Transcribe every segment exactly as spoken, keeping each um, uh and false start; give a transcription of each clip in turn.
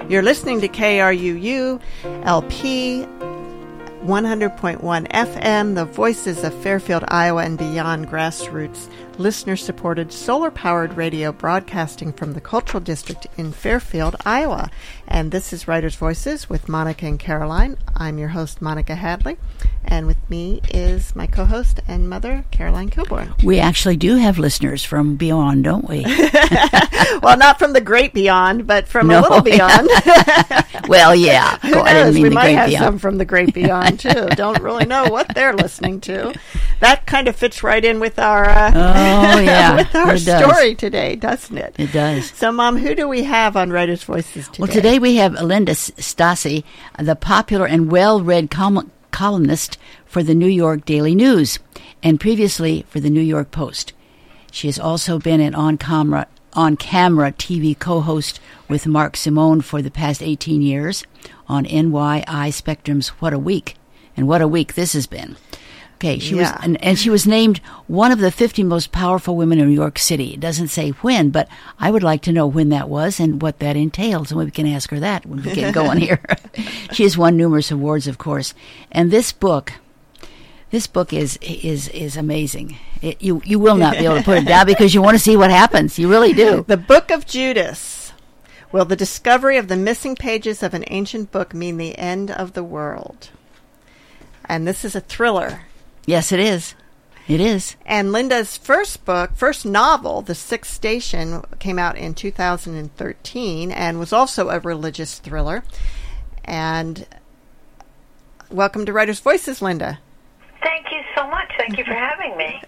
You're listening to K R U U L P one hundred point one F M, the voices of Fairfield, Iowa, and beyond, grassroots, listener-supported, solar-powered radio broadcasting from the Cultural District in Fairfield, Iowa. And this is Writers' Voices with Monica and Caroline. I'm your host, Monica Hadley, and with me is my co-host and mother, Caroline Kilborn. We actually do have listeners from beyond, don't we? Well, not from the great beyond, but from no. a little beyond. Well, yeah. Who knows? I didn't mean we the might great have beyond. some from the great beyond, too. Don't really know what they're listening to. That kind of fits right in with our uh, oh, yeah. with our it does. story today, doesn't it? It does. So, Mom, who do we have on Writers' Voices today? Well, today we have Linda Stasi, the popular and well-read com- columnist for the New York Daily News, and previously for the New York Post. She has also been an on-camera on-camera T V co-host with Mark Simone for the past eighteen years on N Y I Spectrum's What a Week. And what a week this has been. Okay, she yeah. was, and, and she was named one of the fifty most powerful women in New York City. It doesn't say when, but I would like to know when that was and what that entails, and we can ask her that when we get going here. She has won numerous awards, of course, and this book, this book is is is amazing. It, you you will not be able to put it down because you want to see what happens. You really do. The Book of Judas. Will the discovery of the missing pages of an ancient book mean the end of the world? And this is a thriller. Yes, it is. It is. And Linda's first book, first novel, The Sixth Station, came out in two thousand thirteen and was also a religious thriller. And welcome to Writers' Voices, Linda. Thank you so much. Thank you for having me.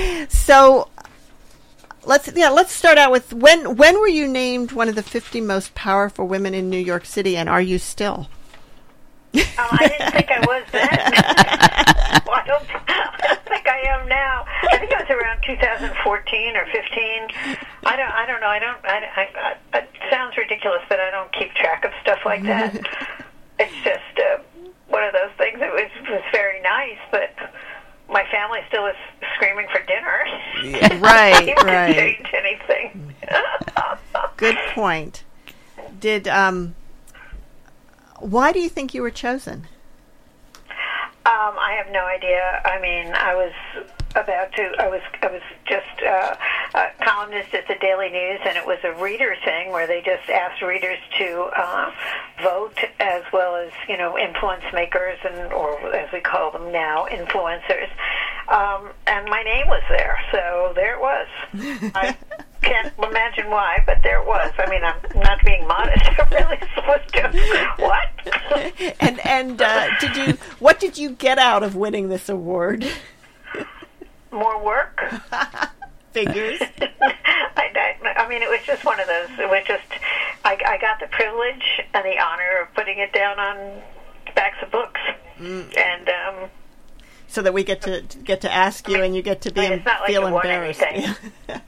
So let's yeah, let's start out with when when were you named one of the fifty most powerful women in New York City, and are you still? Um, I didn't think I was then. Well, I don't, I don't think I am now. I think it was around two thousand fourteen or fifteen. I don't. I don't know. I don't. I, I, I, it sounds ridiculous, but I don't keep track of stuff like that. It's just uh, one of those things. It was was very nice, but my family still is screaming for dinner. Yeah, right. You right. Didn't change anything. Good point. Did um. Why do you think you were chosen? Um, I have no idea. I mean, I was about to. I was. I was just uh, a columnist at the Daily News, and it was a reader thing where they just asked readers to uh, vote, as well as you know, influence makers, and or as we call them now, influencers. Um, and my name was there, so there it was. I can't imagine why, but there it was. I mean, I'm not being modest. I'm really supposed to. What? and and uh, did you? What did you get out of winning this award? More work. Figures. I, I, I mean, it was just one of those. It was just. I, I got the privilege and the honor of putting it down on backs of books, mm. and. Um, So that we get to get to ask you, I mean, and you get to be I mean, it's not like feel you won embarrassed. anything.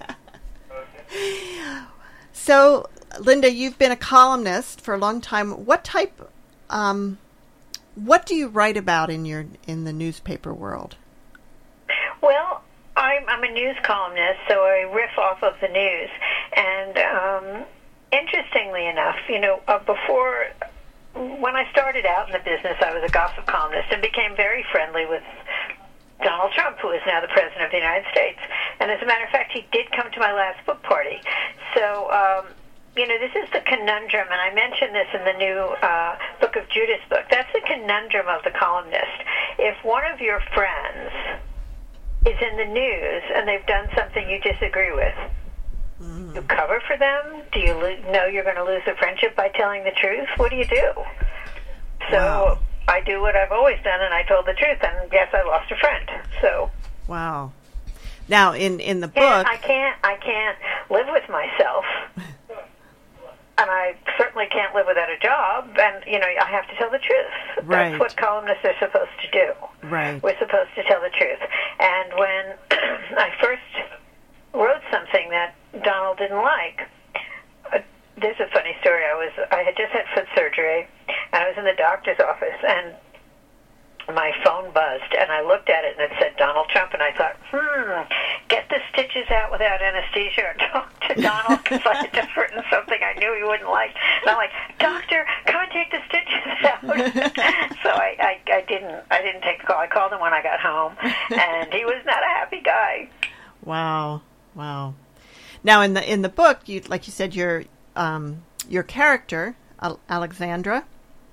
So, Linda, you've been a columnist for a long time. What type, um, what do you write about in your in the newspaper world? Well, I'm, I'm a news columnist, so I riff off of the news. And um, interestingly enough, you know, uh, before. When I started out in the business, I was a gossip columnist and became very friendly with Donald Trump, who is now the President of the United States. And as a matter of fact, he did come to my last book party. So, um, you know, this is the conundrum, and I mentioned this in the new uh, Book of Judas book. That's the conundrum of the columnist. If one of your friends is in the news and they've done something you disagree with, you cover for them? Do you lo- know you're going to lose a friendship by telling the truth? What do you do? So wow. I do what I've always done, and I told the truth, and yes, I lost a friend. So wow. Now, in, in the book, and I can't I can't live with myself, and I certainly can't live without a job. And you know, I have to tell the truth. Right. That's what columnists are supposed to do. Right. We're supposed to tell the truth. And when I first wrote something that Donald didn't like. Uh, there's a funny story. I was I had just had foot surgery, and I was in the doctor's office, and my phone buzzed, and I looked at it, and it said Donald Trump, and I thought, hmm, get the stitches out without anesthesia and talk to Donald, because I had just written something I knew he wouldn't like. And I'm like, doctor, when I got home, and he was not a happy guy. Wow, wow. Now, in the in the book, you like you said, your um, your character, Alexandra,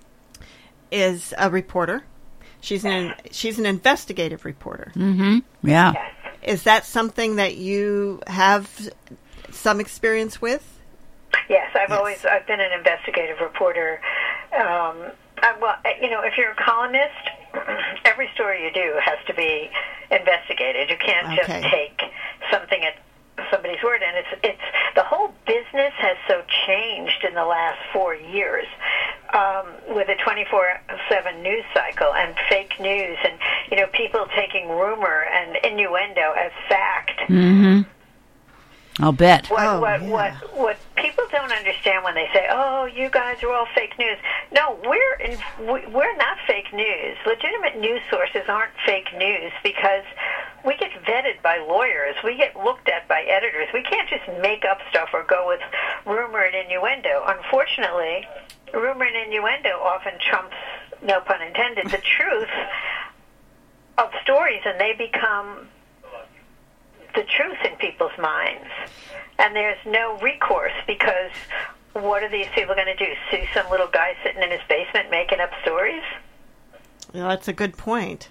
is a reporter. She's an she's an investigative reporter. Mm-hmm. Yeah. Yes. Is that something that you have some experience with? Yes, I've Yes. always I've been an investigative reporter. Um, I, well, you know, if you're a columnist, every story you do has to be investigated. You can't Okay. just take something at somebody's word. And it's it's the whole business has so changed in the last four years um, with a twenty-four seven news cycle and fake news, and you know, people taking rumor and innuendo as fact. Mm-hmm. I'll bet. What, Oh, what, yeah. what, what people don't understand when they say, "Oh, you guys are all fake news." No, we're in, we- we're not fake news. Legitimate news sources aren't fake news because we get vetted by lawyers. We get looked at by editors. We can't just make up stuff or go with rumor and innuendo. Unfortunately, rumor and innuendo often trumps, no pun intended, the truth of stories, and they become the truth in people's minds. And there's no recourse because what are these people going to do? Sue some little guy sitting in his basement making up stories? Well, that's a good point.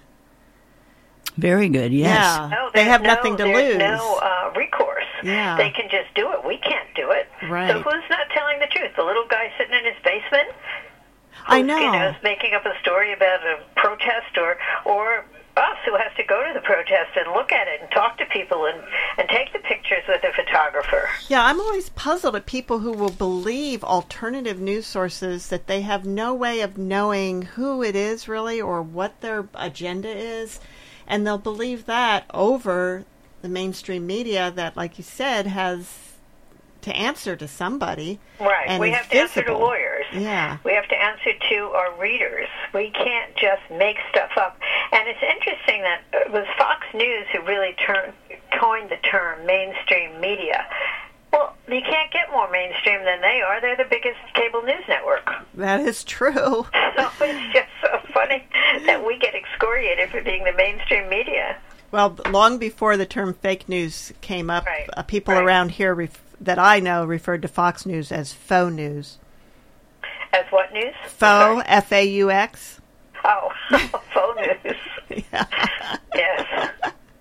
Very good, yes. Yeah, No, they there's have no, nothing to there's lose. no uh, recourse. Yeah. They can just do it. We can't do it. Right. So who's not telling the truth? The little guy sitting in his basement? I Who's, know. You know, is making up a story about a protest, or or us who has to go to the protest and look at it and talk to people and, and take the pictures with a photographer. Yeah, I'm always puzzled at people who will believe alternative news sources that they have no way of knowing who it is really or what their agenda is. And they'll believe that over the mainstream media that, like you said, has to answer to somebody. Right. And We is have to answer to visible. lawyers. Yeah. We have to answer to our readers. We can't just make stuff up. And it's interesting that it was Fox News who really turned, coined the term mainstream media. Well, you can't get more mainstream than they are. They're the biggest cable news network. That is true. So it's just so funny that we get excoriated for being the mainstream media. Well, long before the term fake news came up, Right, uh, people right. around here ref- that I know referred to Fox News as faux news. As what news? Faux, F A U X. Oh, faux news. Yeah. Yes.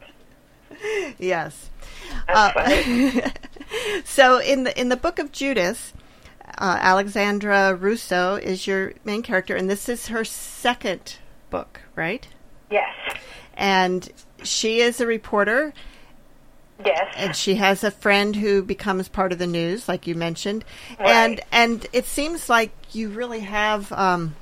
Yes. That's Uh, funny. So in the in the book of Judas, uh, Alexandra Russo is your main character, and this is her second book, right? Yes. And she is a reporter, Yes. and she has a friend who becomes part of the news, like you mentioned. Right. And and it seems like you really have um,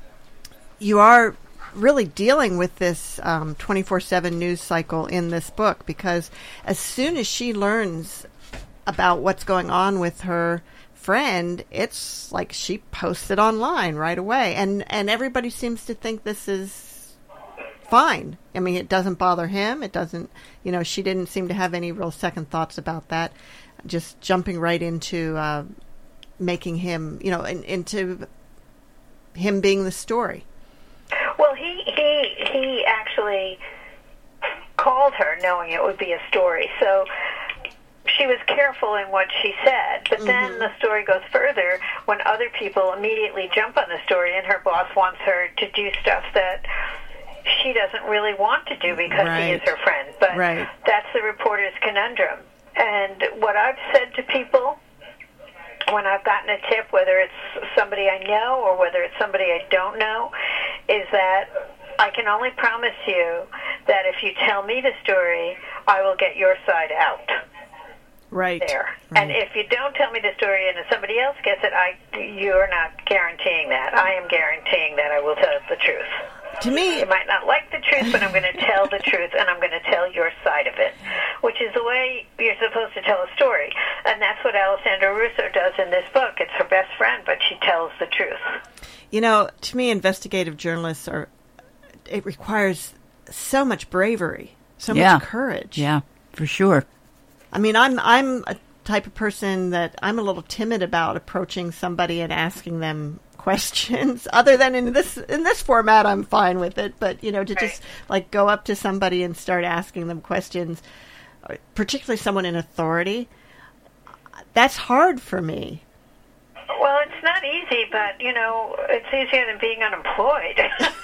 you are really dealing with this um, twenty-four seven news cycle in this book, because as soon as she learns about what's going on with her friend, it's like she posts it online right away, and and everybody seems to think this is fine. I mean, it doesn't bother him. It doesn't, you know, she didn't seem to have any real second thoughts about that. Just jumping right into uh, making him, you know, in, into him being the story. Well, he he he actually called her knowing it would be a story. So she was careful in what she said. But then Mm-hmm. the story goes further when other people immediately jump on the story, and her boss wants her to do stuff that she doesn't really want to do because he is Right. her friend. But Right. that's the reporter's conundrum. And what I've said to people when I've gotten a tip, whether it's somebody I know or whether it's somebody I don't know, is that I can only promise you that if you tell me the story, I will get your side out Right. there. Right. And if you don't tell me the story and if somebody else gets it, I you're not guaranteeing that. I am guaranteeing that I will tell the truth. To me, You might not like the truth, but I'm going to tell the truth, and I'm going to tell your side of it, which is the way you're supposed to tell a story. And that's what Alessandra Russo does in this book. It's her best friend, but she tells the truth. you know, to me, investigative journalists are, it requires so much bravery, so Yeah. much courage. Yeah, for sure. I mean, I'm I'm a type of person that I'm a little timid about approaching somebody and asking them questions. Other than in this in this format, I'm fine with it. But you know, to Right. just like go up to somebody and start asking them questions, particularly someone in authority, that's hard for me. Well, it's not easy, but, you know, it's easier than being unemployed.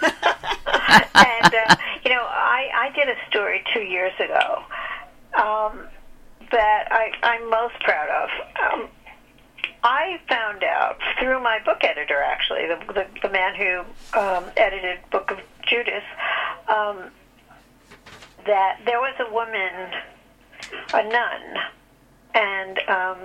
and, uh, you know, I, I did a story two years ago um, that I, I'm most proud of. Um, I found out through my book editor, actually, the, the, the man who um, edited Book of Judas, um, that there was a woman, a nun, and um,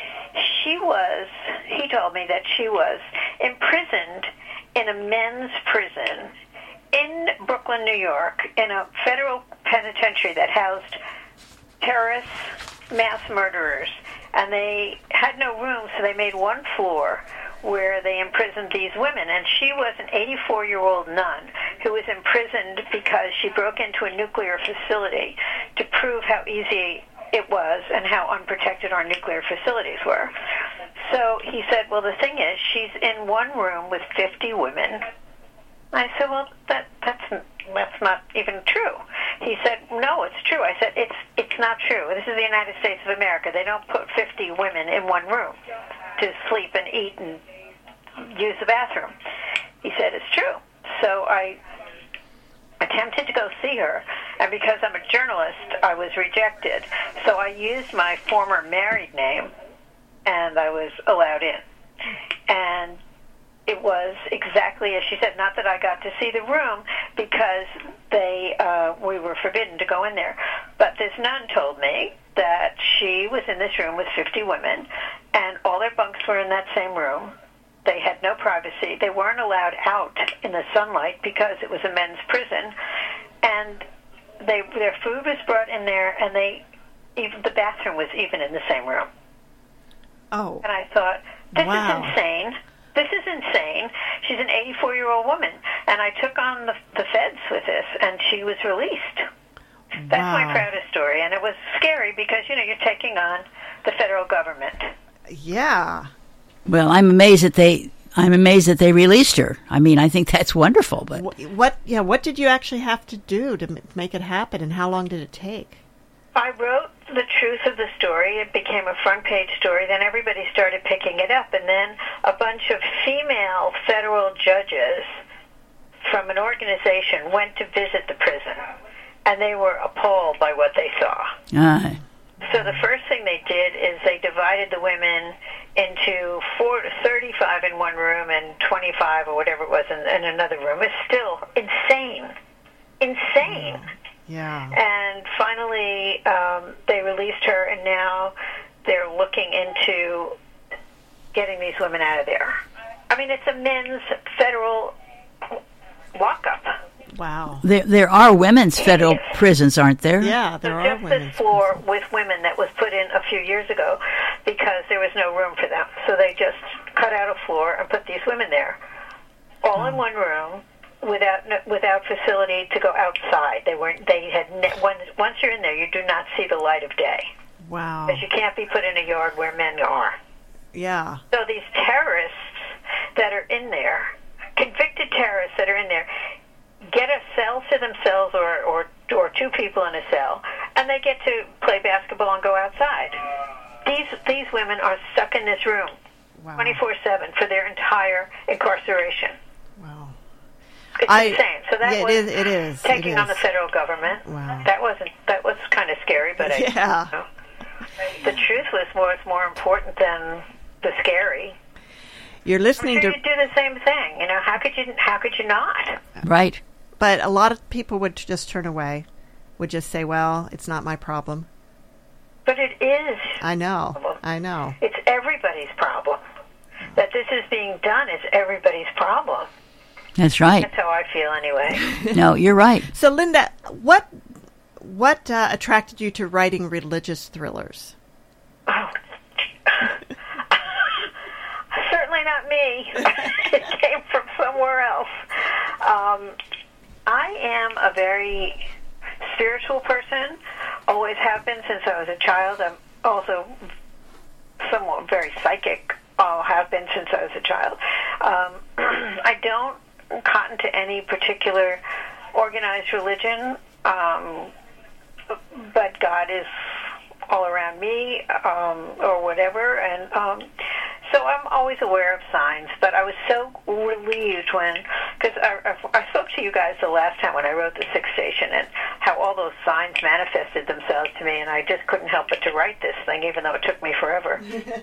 she was, he told me that she was imprisoned in a men's prison in Brooklyn, New York, in a federal penitentiary that housed terrorists, mass murderers, and they had no room, so they made one floor where they imprisoned these women. And she was an eighty-four-year-old nun who was imprisoned because she broke into a nuclear facility to prove how easy it was and how unprotected our nuclear facilities were. So he said, well, the thing is, she's in one room with fifty women. I said, well, that that's that's not even true. He said, no, it's true. I said, it's it's not true. This is the United States of America. They don't put fifty women in one room to sleep and eat and use the bathroom. He said, it's true. So I attempted to go see her, and because I'm a journalist, I was rejected. So I used my former married name, and I was allowed in. And it was exactly as she said, not that I got to see the room, because they uh, we were forbidden to go in there. But this nun told me that she was in this room with fifty women, and all their bunks were in that same room. They had no privacy. They weren't allowed out in the sunlight because it was a men's prison. And they their food was brought in there, and they even the bathroom was even in the same room. Oh. And I thought, this Wow. is insane. This is insane. She's an eighty-four-year-old woman. And I took on the, the feds with this, and she was released. That's Wow. my proudest story. And it was scary because, you know, you're taking on the federal government. Yeah. Well, I'm amazed that they. I'm amazed that they released her. I mean, I think that's wonderful. But What, what? Yeah. What did you actually have to do to m- make it happen, and how long did it take? I wrote the truth of the story. It became a front-page story. Then everybody started picking it up. And then a bunch of female federal judges from an organization went to visit the prison. And they were appalled by what they saw. uh, So the first thing they did is they divided the women into four, thirty-five in one room and twenty-five or whatever it was in, in another room. It's still insane. Insane. Yeah. And finally, um, they released her, and now they're looking into getting these women out of there. I mean, it's a men's federal lockup. Wow. there there are women's federal prisons, aren't there? Yeah, there So are just women. this floor with women that was put in a few years ago because there was no room for them. So they just cut out a floor and put these women there, all in one room, without without facility to go outside. They weren't. They had ne- once once you're in there, you do not see the light of day Wow. because you can't be put in a yard where men are. Yeah. So these terrorists that are in there, convicted terrorists that are in there, get a cell to themselves or, or, or two people in a cell, and they get to play basketball and go outside. These these women are stuck in this room Wow. twenty-four seven for their entire incarceration. Wow. It's I- insane. So that yeah, it was is- it is, it taking on the is. federal government. Wow. That wasn't that was kind of scary, but I, Yeah. you know, the truth was more was more important than the scary. You're I'm listening sure to, you'd do the same thing. You know, how could you? How could you not? Right. but a lot of people would just turn away, would just say, "Well, it's not my problem." But it is. I know. I know. It's everybody's problem. That this is being done is everybody's problem. That's right. That's how I feel, anyway. No, you're right. So, Linda, what what uh, attracted you to writing religious thrillers? Oh, certainly not me. It came from somewhere else. Um, I am a very spiritual person. Always have been since I was a child. I'm also somewhat very psychic. I'll have been since I was a child. Um, I don't cotton to any particular organized religion, um, but God is all around me, um, or whatever, and um, so I'm always aware of signs. But I was so relieved when, because I, I, I spoke to you guys the last time when I wrote The Sixth Station, and how all those signs manifested themselves to me, and I just couldn't help but to write this thing, even though it took me forever.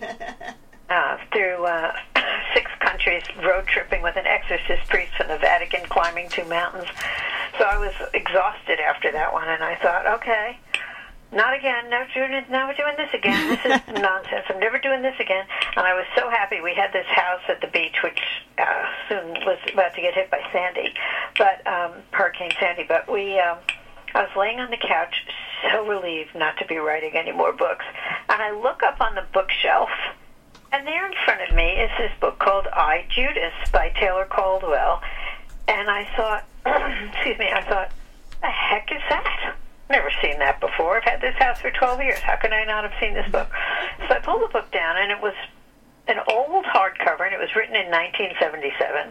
Uh, through uh, six countries, road tripping with an exorcist priest from the Vatican, climbing two mountains. So I was exhausted after that one, and I thought, okay, not again, never doing it, never doing this again. This is nonsense. I'm never doing this again. And I was so happy. We had this house at the beach, which uh, soon was about to get hit by Sandy, but um, Hurricane Sandy. But we, um, I was laying on the couch, so relieved not to be writing any more books. And I look up on the bookshelf, and there in front of me is this book called I, Judas by Taylor Caldwell. And I thought, excuse me, I thought, the heck is that? Never seen that before. I've had this house for twelve years. How could I not have seen this book? So I pulled the book down, and it was an old hardcover, and it was written in nineteen seventy-seven.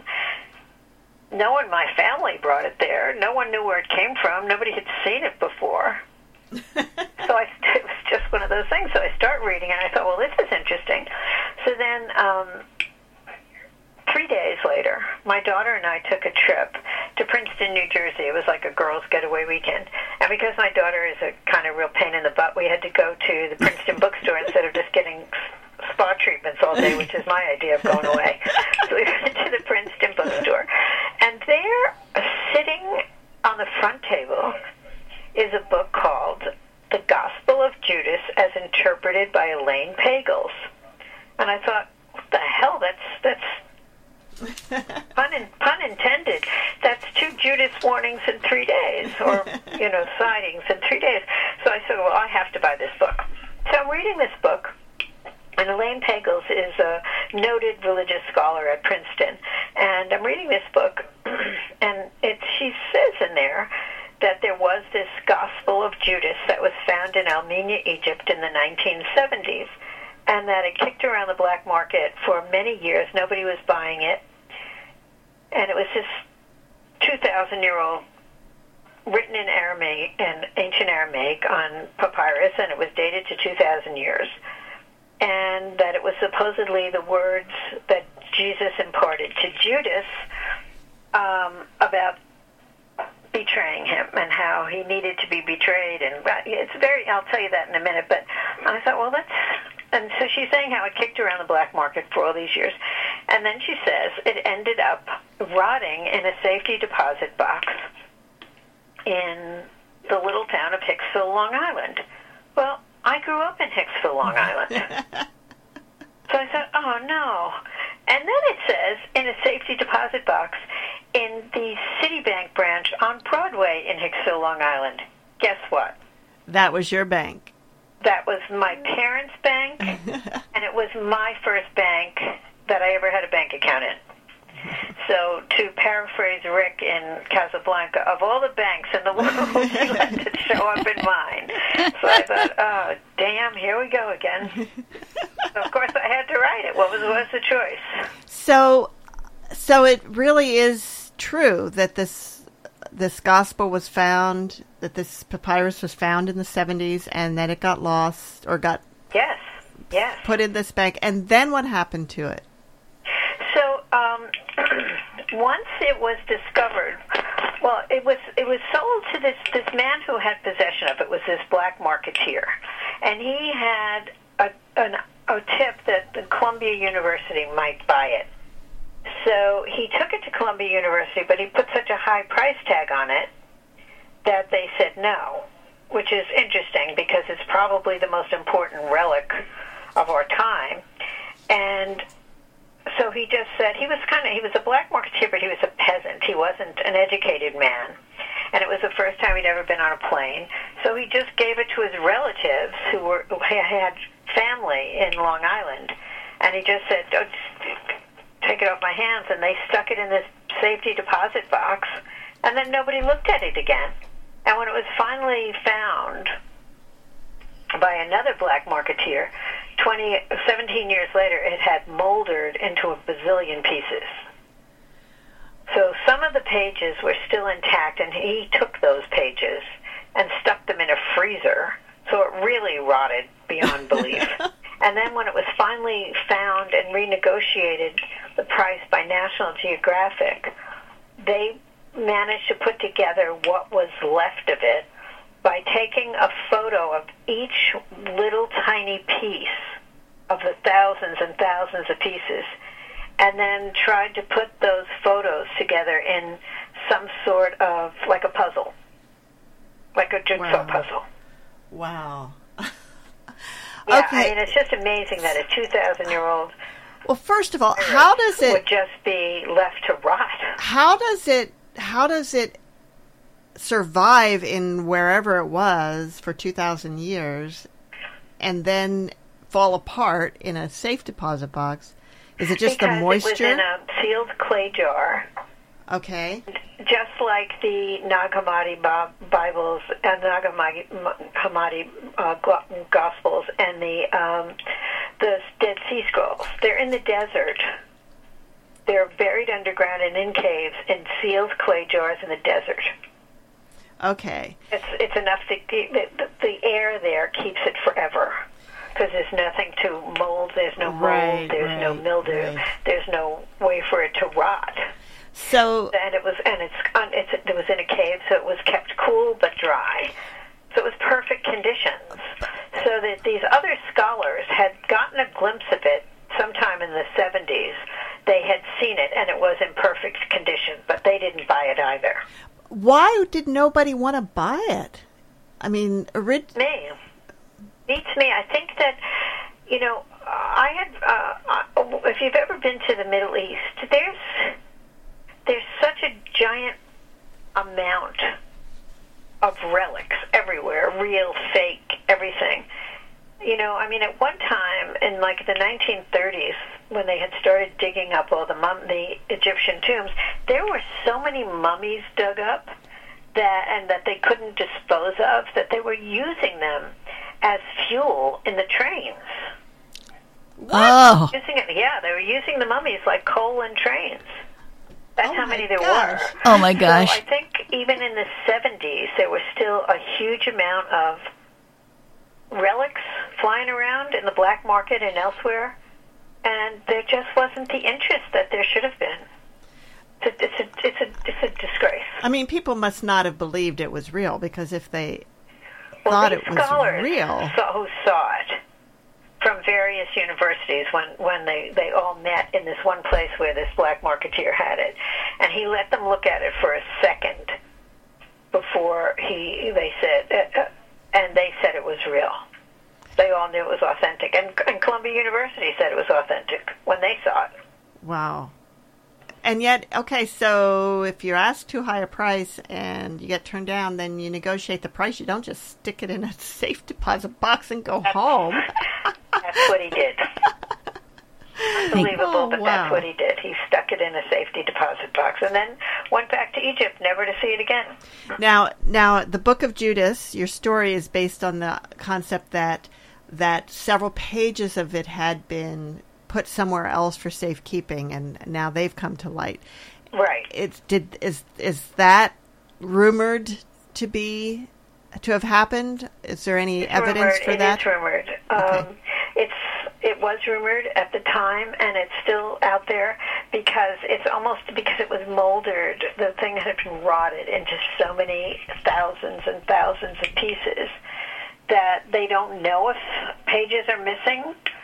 No one in my family brought it there. No one knew where it came from. Nobody had seen it before. So I, it was just one of those things. So I start reading, and I thought, well, this is interesting. So then um, three days later, my daughter and I took a trip to Princeton, New Jersey. It was like a girls' getaway weekend. And because my daughter is a kind of real pain in the butt, we had to go to the Princeton bookstore instead of just getting spa treatments all day, which is my idea of going away. So we went to the Princeton bookstore. And there, sitting on the front table, is a book called The Gospel of Judas as Interpreted by Elaine Pagels. And I thought, what the hell, that's that's pun, in, pun intended, that's two Judas warnings in three days, or, you know, sightings in three days. So I said, well, I have to buy this book. So I'm reading this book, and Elaine Pagels is a noted religious scholar at Princeton, and I'm reading this book, and it, she says in there that there was this Gospel of Judas that was found in Almenia, Egypt in the nineteen seventies, and that it kicked around the black market for many years. Nobody was buying it, and it was this two thousand year old written in Aramaic, in ancient Aramaic on papyrus, and it was dated to two thousand years, and that it was supposedly the words that Jesus imparted to Judas um, about betraying him and how he needed to be betrayed. And it's very, I'll tell you that in a minute, but I thought, well, that's, and so she's saying how it kicked around the black market for all these years. And then she says it ended up rotting in a safety deposit box in the little town of Hicksville, Long Island. Well, I grew up in Hicksville, Long Island. So I thought, oh, no. And then it says, in a safety deposit box in the Citibank branch on Broadway in Hicksville, Long Island. Guess what? That was your bank. That was my parents' bank, and it was my first bank that I ever had a bank account in. So, to paraphrase Rick in Casablanca, of all the banks in the world, she let it show up in mine. So I thought, oh, damn, here we go again. So, of course, I had to write it. What was, what was the choice? So, so it really is true that this this gospel was found, that this papyrus was found in the seventies, and that it got lost, or got yes, yes. put in this bank. And then what happened to it? So, um, once it was discovered, well, it was it was sold to this, this man who had possession of it, was this black marketeer. And he had a, an, a tip that the Columbia University might buy it. So he took it to Columbia University, but he put such a high price tag on it that they said no, which is interesting because it's probably the most important relic of our time. And so he just said, he was kind of, he was a black marketeer, but he was a peasant. He wasn't an educated man. And it was the first time he'd ever been on a plane. So he just gave it to his relatives who were who had family in Long Island. And he just said, oh, just take it off my hands. And they stuck it in this safety deposit box. And then nobody looked at it again. And when it was finally found by another black marketeer, twenty, seventeen years later, it had moldered into a bazillion pieces. So some of the pages were still intact, and he took those pages and stuck them in a freezer, so it really rotted beyond belief. And then when it was finally found and renegotiated the price by National Geographic, they managed to put together what was left of it by taking a photo of each little tiny piece of the thousands and thousands of pieces, and then tried to put those photos together in some sort of, like a puzzle, like a jigsaw Wow. puzzle. Wow. Yeah, Okay. I mean, it's just amazing that a two thousand year old Well, first of all, how does it would just be left to rot. how does it how does it survive in wherever it was for two thousand years and then fall apart in a safe deposit box? Is it just because the moisture? it was in a sealed clay jar, Okay. just like the Nag Hammadi Ba- Bibles and the Nag Hammadi, Hammadi uh, Go- Gospels and the um, the Dead Sea Scrolls. They're in the desert. They're buried underground and in caves in sealed clay jars in the desert. Okay. It's it's enough to the, the, the air there keeps it forever. Because there's nothing to mold, there's no mold, Right, there's no right, mildew, right. there's no way for it to rot. So And it was, and it's, it's, it was in a cave, so it was kept cool but dry. So it was perfect conditions. So that these other scholars had gotten a glimpse of it sometime in the seventies. They had seen it, and it was in perfect condition, but they didn't buy it either. why did nobody want to buy it? I mean, orig- Me. Beats me. I think that, you know, I had, uh, if you've ever been to the Middle East, there's, there's such a giant amount of relics everywhere, real, fake, everything. You know, I mean, at one time in like the nineteen thirties, when they had started digging up all the mum- the Egyptian tombs, there were so many mummies dug up that, and that they couldn't dispose of, that they were using them as fuel in the trains. Oh, Using it, yeah, they were using the mummies like coal in trains. That's Oh how my many there gosh. were. oh my gosh. So I think even in the seventies, there was still a huge amount of relics flying around in the black market and elsewhere, and there just wasn't the interest that there should have been. It's a, it's a, it's a, it's a disgrace. I mean, people must not have believed it was real, because if they Well, thought these it was scholars real, saw, who saw it from various universities when, when they, they all met in this one place where this black marketeer had it, and he let them look at it for a second before he they said, uh, uh, and they said it was real. They all knew it was authentic, and, and Columbia University said it was authentic when they saw it. wow. And yet, okay, so if you're asked too high a price and you get turned down, then you negotiate the price. You don't just stick it in a safe deposit box and go home. That's what he did. Unbelievable, Oh, but wow. that's what he did. He stuck it in a safety deposit box and then went back to Egypt, never to see it again. Now, now, the Book of Judas, your story is based on the concept that that several pages of it had been put somewhere else for safekeeping, and now they've come to light. Right. It's did is is that rumored to be to have happened? Is there any It's evidence rumored. for It that? is rumored. Okay. Um, it's it was rumored at the time, and it's still out there because it's almost because it was moldered. The thing had been rotted into so many thousands and thousands of pieces that they don't know if pages are missing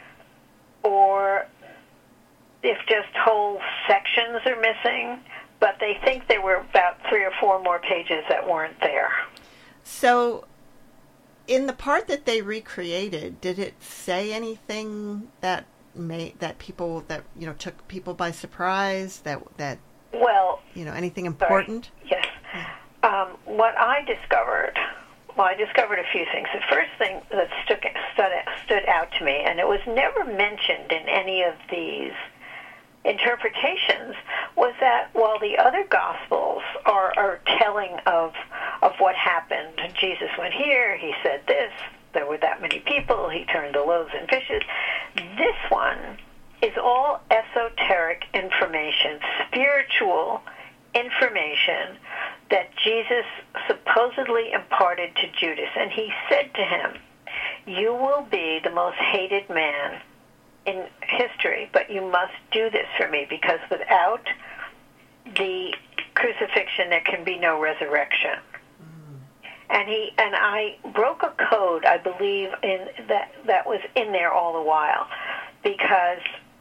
or if just whole sections are missing. But they think there were about three or four more pages that weren't there. So, in the part that they recreated, did it say anything that made that people that you know took people by surprise? That that Well, you know anything sorry. important? Yes. Um, what I discovered, well, I discovered a few things. The first thing that stuck, stood, stood out to me, and it was never mentioned in any of these interpretations, was that while the other Gospels are, are telling of of what happened, Jesus went here, he said this, there were that many people, he turned the loaves and fishes, this one is all esoteric information, spiritual information that Jesus supposedly imparted to Judas. And he said to him, you will be the most hated man in history, but you must do this for me, because without the crucifixion there can be no resurrection. Mm. And he and I broke a code, I believe, in that that was in there all the while, because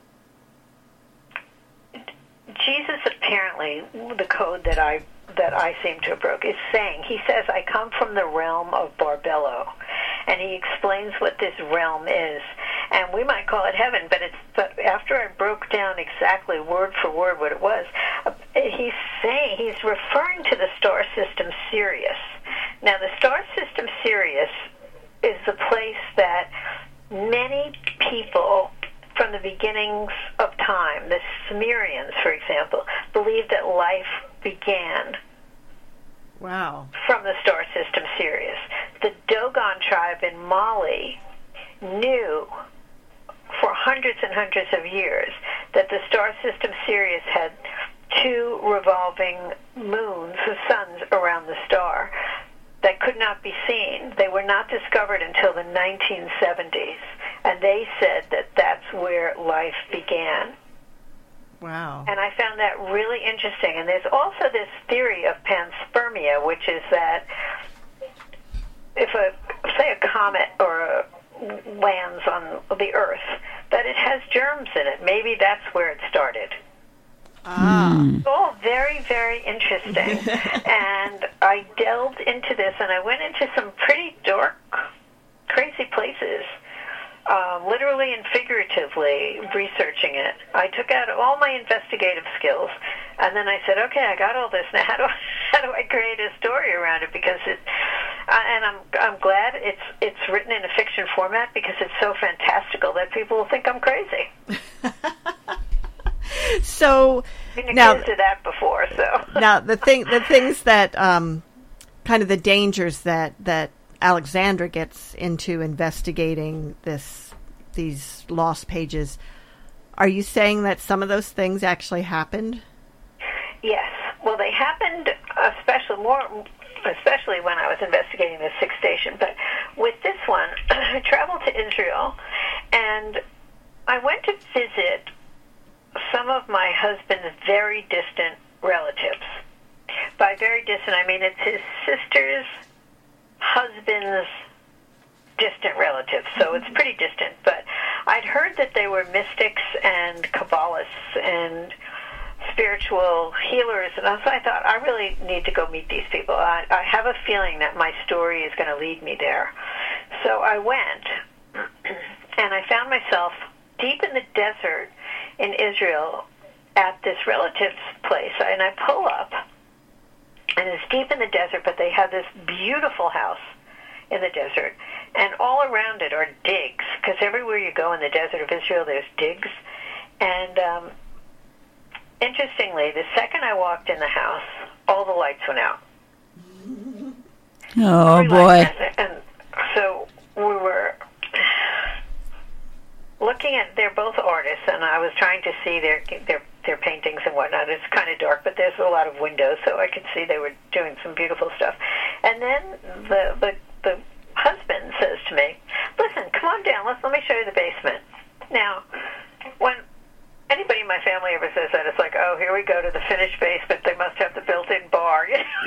Jesus apparently, the code that I that I seem to have broke, is saying, he says, I come from the realm of Barbello, and he explains what this realm is. And we might call it heaven, but it's but after I broke down exactly word for word what it was, uh, he's saying, he's referring to the star system Sirius. Now, the star system Sirius is the place that many people from the beginnings of time, the Sumerians, for example, believed that life began. Wow. From the star system Sirius. The Dogon tribe in Mali knew for hundreds and hundreds of years that the star system Sirius had two revolving moons, the suns around the star, that could not be seen. They were not discovered until the nineteen seventies, and they said that that's where life began. Wow. And I found that really interesting. And there's also this theory of panspermia, which is that if a, say a comet or a lands on the Earth, that it has germs in it. Maybe that's where it started. Ah. It's all very, very interesting. And I delved into this, and I went into some pretty dark, crazy places, uh, literally and figuratively researching it. I took out all my investigative skills, and then I said, okay, I got all this. Now, how do I, how do I create a story around it? Because it, uh, and I'm I'm glad it's it's written in a fiction format, because it's so fantastical that people will think I'm crazy. So I've now, been accused of that before. So now the thing, the things that um, kind of the dangers that that Alexandra gets into investigating this these lost pages. Are you saying that some of those things actually happened? Yes. Well, they happened, especially more, especially when I was investigating the Sixth Station. But with this one, I traveled to Israel, and I went to visit some of my husband's very distant relatives. By very distant, I mean it's his sister's husband's distant relatives, so it's pretty distant. But I'd heard that they were mystics and Kabbalists and spiritual healers, and so I thought, I really need to go meet these people. I, I have a feeling that my story is going to lead me there. So I went, and I found myself deep in the desert in Israel at this relative's place, and I pull up, and it's deep in the desert, but they have this beautiful house in the desert, and all around it are digs, because everywhere you go in the desert of Israel, there's digs. And um, interestingly, the second I walked in the house, all the lights went out. Oh, Every boy. light, and, and so we were looking at, they're both artists, and I was trying to see their their their paintings and whatnot. It's kind of dark, but there's a lot of windows, so I could see they were doing some beautiful stuff. And then the the, the husband says to me, listen, come on down, let's let me show you the basement. Now, when anybody in my family ever says that, it's like, oh, here we go to the finished basement, they must have the built-in bar.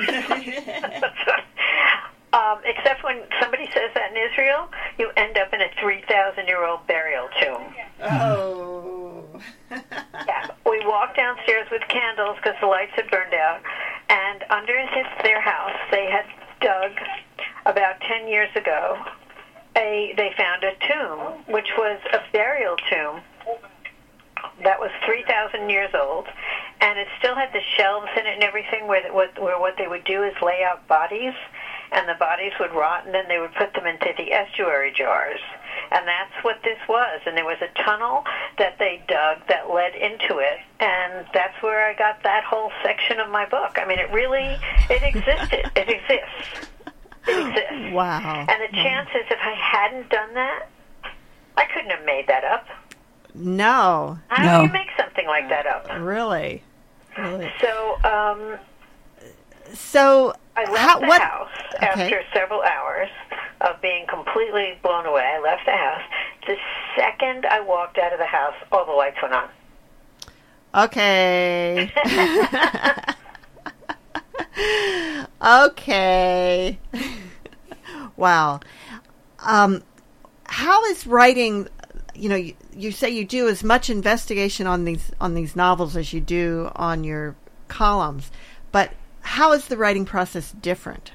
Um, except when somebody says that in Israel, you end up in a three thousand year old burial tomb. Oh. Yeah. We walked downstairs with candles because the lights had burned out, and under his, their house, they had dug, about ten years ago, a they found a tomb, which was a burial tomb that was three thousand years old, and it still had the shelves in it and everything where, where what they would do is lay out bodies, and the bodies would rot, and then they would put them into the estuary jars. And that's what this was. And there was a tunnel that they dug that led into it, and that's where I got that whole section of my book. I mean, it really, it existed. It exists. It exists. Wow. And the chances, if I hadn't done that, I couldn't have made that up. No. How No. do you make something like that up? Really? Really? So, um, So I left how, the what, house okay. after several hours of being completely blown away. I left the house. The second I walked out of the house, all the lights went on. Okay. Okay. Wow. Um, how is writing, you know, you, you say you do as much investigation on these on these novels as you do on your columns, but how is the writing process different?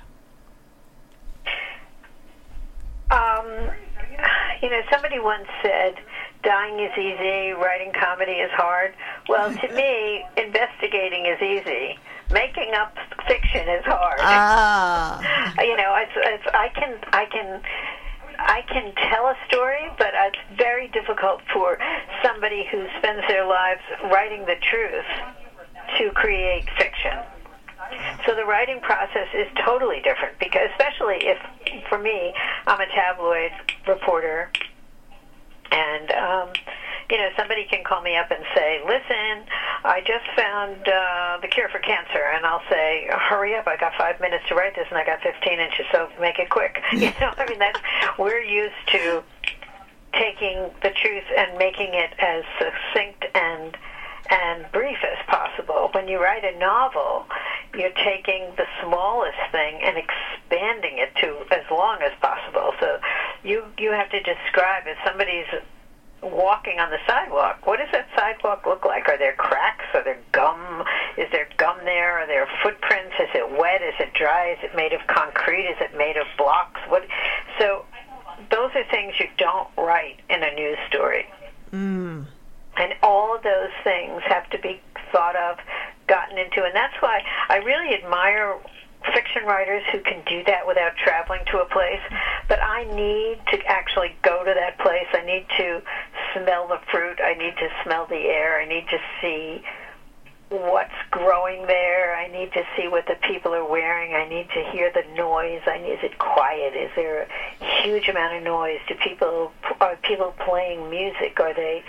Um, you know, somebody once said, dying is easy, writing comedy is hard. Well, to me, investigating is easy. Making up fiction is hard. Ah. You know, it's, it's, I can, I can, I can tell a story, but it's very difficult for somebody who spends their lives writing the truth to create fiction. So the writing process is totally different, because especially if, for me, I'm a tabloid reporter, and um, you know, somebody can call me up and say, listen, I just found uh, the cure for cancer, and I'll say, hurry up, I got five minutes to write this, and I got fifteen inches, so make it quick. You know, I mean, that's, we're used to taking the truth and making it as succinct and and brief as possible. When you write a novel, you're taking the smallest thing and expanding it to as long as possible. So you you have to describe, if somebody's walking on the sidewalk, what does that sidewalk look like? Are there cracks? Are there gum? Is there gum there? Are there footprints? Is it wet? Is it dry? Is it made of concrete? Is it made of blocks? What? So those are things you don't write in a news story. Mm. And all of those things have to be thought of, gotten into, and that's why I really admire fiction writers who can do that without traveling to a place. But I need to actually go to that place. I need to smell the fruit. I need to smell the air. I need to see what's growing there. I need to see what the people are wearing. I need to hear the noise. I need, is it quiet? Is there a huge amount of noise? Do people are people playing music? Are they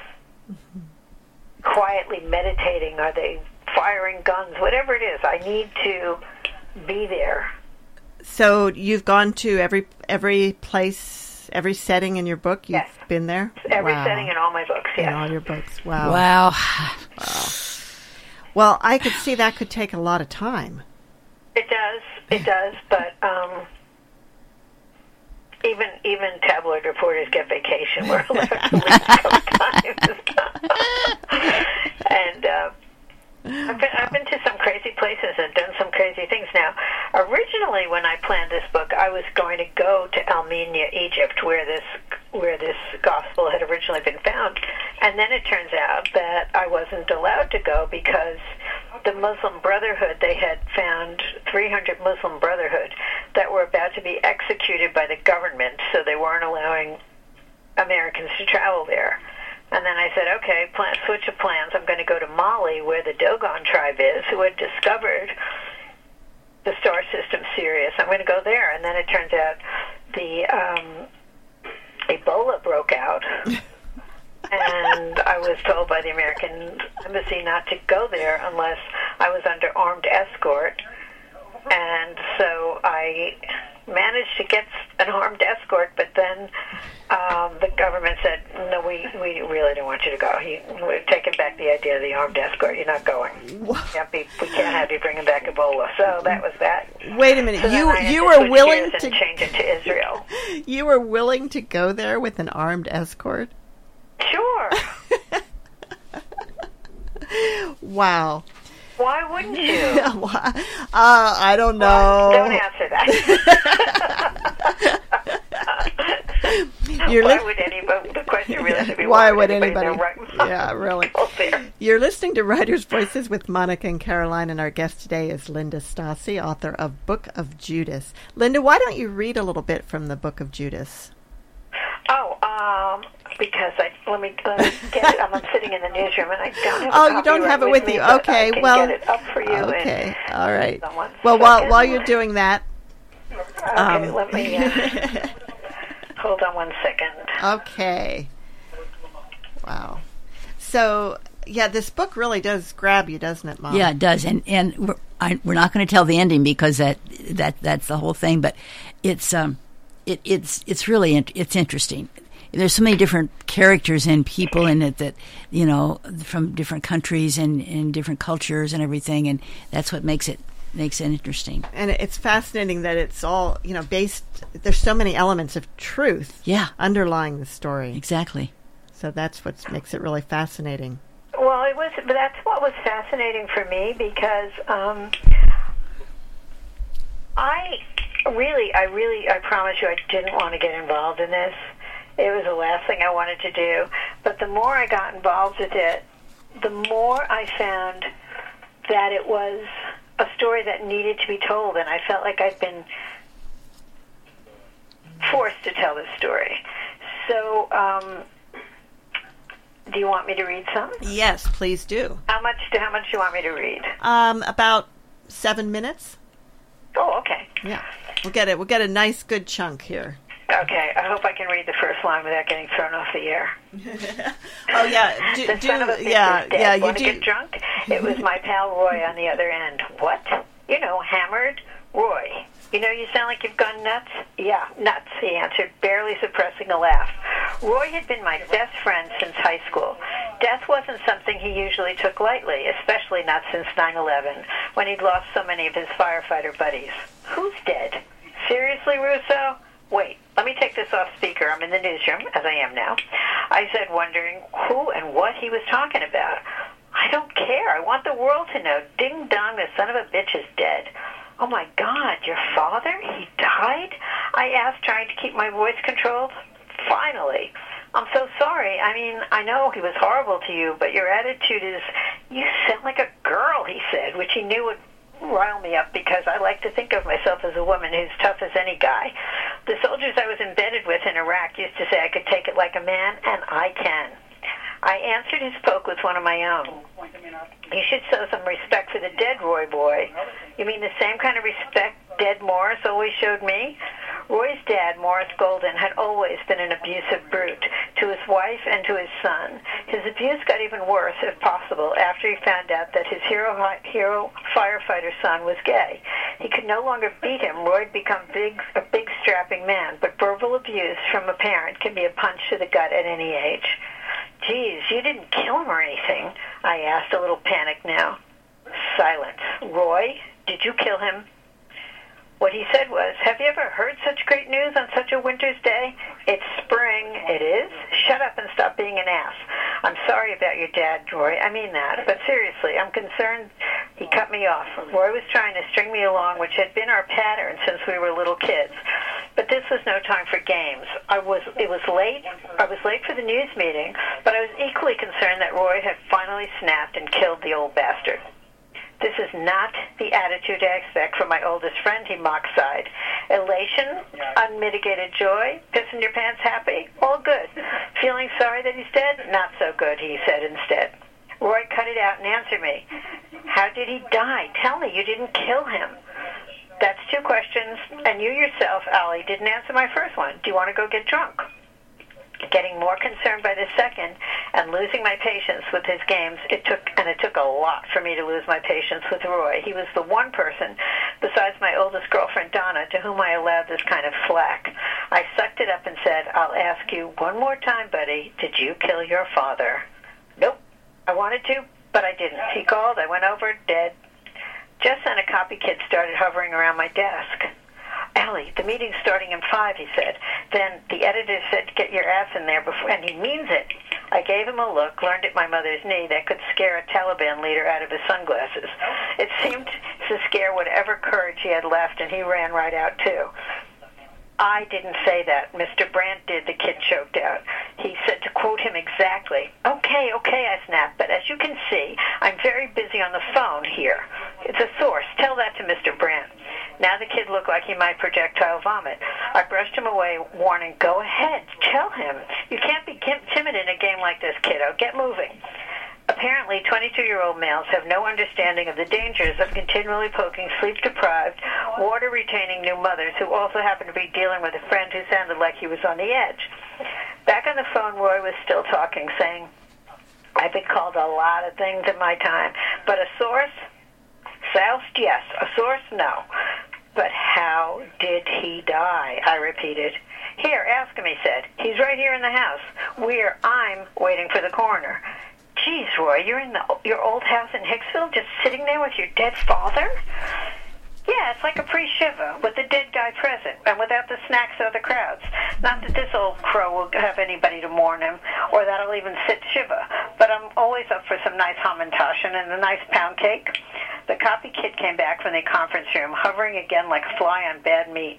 quietly meditating? Are they firing guns? Whatever it is, I need to be there. So you've gone to every every place, every setting in your book? You've yes. been there? Every wow. setting in all my books, yes. In all your books, wow. Wow. Wow. Well, I could see that could take a lot of time. It does, it does, but um, even even tabloid reporters get vacation. We're allowed to leave sometimes. And uh, I've been, I've been to some crazy places and done some crazy things. Now, originally when I planned this book, I was going to go to Almenia, Egypt, where this where this gospel had originally been found. And then it turns out that I wasn't allowed to go because the Muslim Brotherhood, they had found three hundred Muslim Brotherhood that were about to be executed by the government, so they weren't allowing Americans to travel there. And then I said, okay, plan, switch of plans. I'm going to go to Mali, where the Dogon tribe is, who had discovered the star system Sirius. I'm going to go there. And then it turns out the um, Ebola broke out. And I was told by the American embassy not to go there unless I was under armed escort. And so I managed to get an armed escort, but then um, the government said, no, we, we really don't want you to go. You, we're taking back the idea of the armed escort. You're not going. You can't be, we can't have you bringing back Ebola. So that was that. Wait a minute. So you you were were willing to change it to Israel. You were willing to go there with an armed escort? Sure. Wow. Why wouldn't you? uh, I don't know. Well, don't answer that. You're why li- would anybody? The question really should be why, why would anybody? anybody? Right yeah, really. there? You're listening to Writers' Voices with Monica and Caroline, and our guest today is Linda Stasi, author of Book of Judas. Linda, why don't you read a little bit from the Book of Judas? Oh, um, because I let me, let me get it. I'm sitting in the newsroom and I don't have. Oh, a you don't have it with, with you. Me, okay, I can well. Get it up for you. Okay, and all right. Well, second. while while you're doing that. Okay, um, let me. Uh, hold on one second. Okay. Wow. So, yeah, this book really does grab you, doesn't it, Mom? Yeah, it does. And and I, we're not going to tell the ending because that that that's the whole thing. But it's um, it, it's it's really it's interesting. There's so many different characters and people in it that, you know, from different countries and, and different cultures and everything, and that's what makes it makes it interesting. And it's fascinating that it's all, you know, based, there's so many elements of truth yeah. underlying the story. Exactly. So that's what makes it really fascinating. Well, it was, but that's what was fascinating for me because um, I really, I really, I promise you I didn't want to get involved in this. It was the last thing I wanted to do. But the more I got involved with it, the more I found that it was a story that needed to be told, and I felt like I'd been forced to tell this story. So, um, do you want me to read some? Yes, please do. How much do, how much do you want me to read? Um, about seven minutes. Oh, okay. Yeah. We'll get it. We'll get a nice, good chunk here. Okay, I hope I can read the first line without getting thrown off the air. Oh yeah, do, the do son of a bitch yeah, is dead. yeah. You Want do. to get drunk? It was my pal Roy on the other end. What? You know, hammered Roy. You know, you sound like you've gone nuts. Yeah, nuts. He answered, barely suppressing a laugh. Roy had been my best friend since high school. Death wasn't something he usually took lightly, especially not since nine eleven, when he'd lost so many of his firefighter buddies. Who's dead? Seriously, Russo? Wait, let me take this off speaker. I'm in the newsroom, as I am now. I said, wondering who and what he was talking about. I don't care. I want the world to know. Ding dong, the son of a bitch is dead. Oh, my God, your father? He died? I asked, trying to keep my voice controlled. Finally. I'm so sorry. I mean, I know he was horrible to you, but your attitude is, you sound like a girl, he said, which he knew would rile me up because I like to think of myself as a woman who's tough as any guy. The soldiers I was embedded with in Iraq used to say I could take it like a man, and I can. I answered his poke with one of my own. You should show some respect for the dead, Roy boy. You mean the same kind of respect Dead Morris always showed me? Roy's dad, Morris Golden, had always been an abusive brute to his wife and to his son. His abuse got even worse, if possible, after he found out that his hero, hero firefighter son was gay. He could no longer beat him. Roy had become big, a big, strapping man, but verbal abuse from a parent can be a punch to the gut at any age. Geez, you didn't kill him or anything? I asked, a little panicked now. Silence. Roy, did you kill him? What he said was, have you ever heard such great news on such a winter's day? It's spring. It is? Shut up and stop being an ass. I'm sorry about your dad, Roy. I mean that. But seriously, I'm concerned. He cut me off. Roy was trying to string me along, which had been our pattern since we were little kids. But this was no time for games. I was. It was late. I was late for the news meeting, but I was equally concerned that Roy had finally snapped and killed the old bastard. This is not the attitude I expect from my oldest friend, he mock-sighed. Elation, unmitigated joy, pissing your pants happy, all good. Feeling sorry that he's dead? Not so good, he said instead. Roy cut it out and answered me. How did he die? Tell me, you didn't kill him. That's two questions, and you yourself, Allie, didn't answer my first one. Do you want to go get drunk? Getting more concerned by the second and losing my patience with his games, it took, and it took a lot for me to lose my patience with Roy. He was the one person, besides my oldest girlfriend, Donna, to whom I allowed this kind of flack. I sucked it up and said, I'll ask you one more time, buddy, did you kill your father? Nope. I wanted to, but I didn't. He called, I went over, dead. Just then a copy kid started hovering around my desk. Allie, the meeting's starting in five, he said. Then the editor said, get your ass in there, before, and he means it. I gave him a look, learned at my mother's knee that could scare a Taliban leader out of his sunglasses. It seemed to scare whatever courage he had left, and he ran right out, too. I didn't say that. Mister Brandt did, the kid choked out. He said, to quote him exactly, okay, okay, I snapped, but as you can see, I'm very busy on the phone here. It's a source. Tell that to Mister Brandt. Now the kid looked like he might projectile vomit. I brushed him away, warning, go ahead, tell him. You can't be timid in a game like this, kiddo. Get moving. Apparently, twenty-two-year-old males have no understanding of the dangers of continually poking sleep-deprived, water-retaining new mothers who also happen to be dealing with a friend who sounded like he was on the edge. Back on the phone, Roy was still talking, saying, I've been called a lot of things in my time, but a source? Soused, yes. A source, no. But how did he die? I repeated. Here, ask him, he said. He's right here in the house, where I'm waiting for the coroner. Geez, Roy, you're in the, your old house in Hicksville, just sitting there with your dead father? Yeah, it's like a pre-Shiva, with the dead guy present, and without the snacks or the crowds. Not that this old crow will have anybody to mourn him, or that I'll even sit Shiva, but I'm always up for some nice hamantashen and a nice pound cake. The copy kid came back from the conference room, hovering again like a fly on bad meat.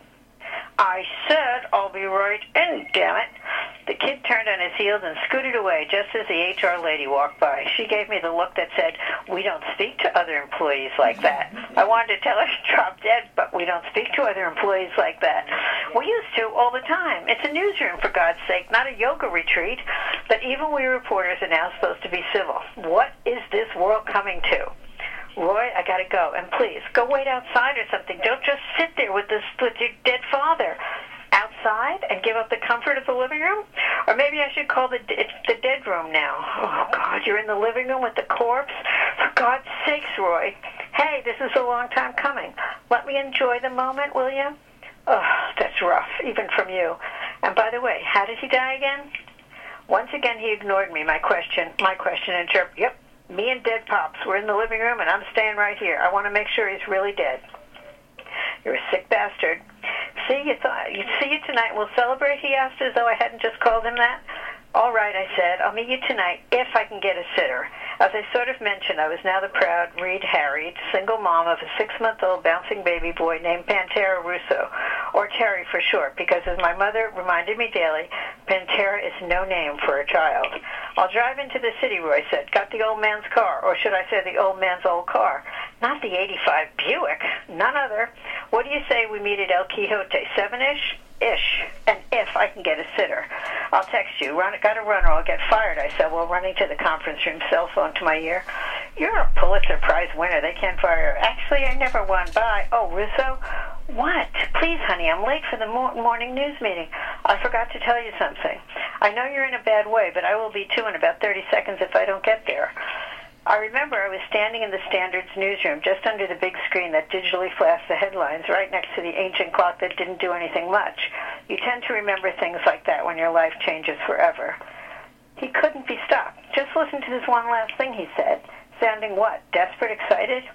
I said I'll be right in, damn it. The kid turned on his heels and scooted away just as the H R lady walked by. She gave me the look that said, we don't speak to other employees like that. I wanted to tell her to drop dead, but we don't speak to other employees like that. We used to all the time. It's a newsroom, for God's sake, not a yoga retreat. But even we reporters are now supposed to be civil. What is this world coming to? Roy, I gotta go, and please, go wait outside or something. Don't just sit there with this with your dead father. Outside and give up the comfort of the living room? Or maybe I should call the it's the dead room now. Oh, God, you're in the living room with the corpse? For God's sakes, Roy. Hey, this is a long time coming. Let me enjoy the moment, will you? Oh, that's rough, even from you. And by the way, how did he die again? Once again, he ignored me, my question, my question, and chirped, yep. Me and dead Pops. We're in the living room, and I'm staying right here. I want to make sure he's really dead. You're a sick bastard. See you, th- you see you tonight. We'll celebrate, he asked, as though I hadn't just called him that. All right, I said. I'll meet you tonight if I can get a sitter. As I sort of mentioned, I was now the proud, reed-harried, single mom of a six-month-old bouncing baby boy named Pantera Russo, or Terry for short, because as my mother reminded me daily, Pantera is no name for a child. I'll drive into the city, Roy said. Got the old man's car, or should I say the old man's old car? Not the eighty-five Buick, none other. What do you say we meet at El Quixote, seven-ish? Ish, and if I can get a sitter. I'll text you. Run, gotta run or I'll get fired, I said, while running to the conference room, cell phone to my ear. You're a Pulitzer Prize winner. They can't fire. Actually, I never won. Bye. Oh, Russo? What? Please, honey, I'm late for the mo- morning news meeting. I forgot to tell you something. I know you're in a bad way, but I will be too in about thirty seconds if I don't get there. I remember I was standing in the Standard's newsroom just under the big screen that digitally flashed the headlines right next to the ancient clock that didn't do anything much. You tend to remember things like that when your life changes forever. He couldn't be stopped. Just listen to this one last thing he said. Sounding what? Desperate, excited?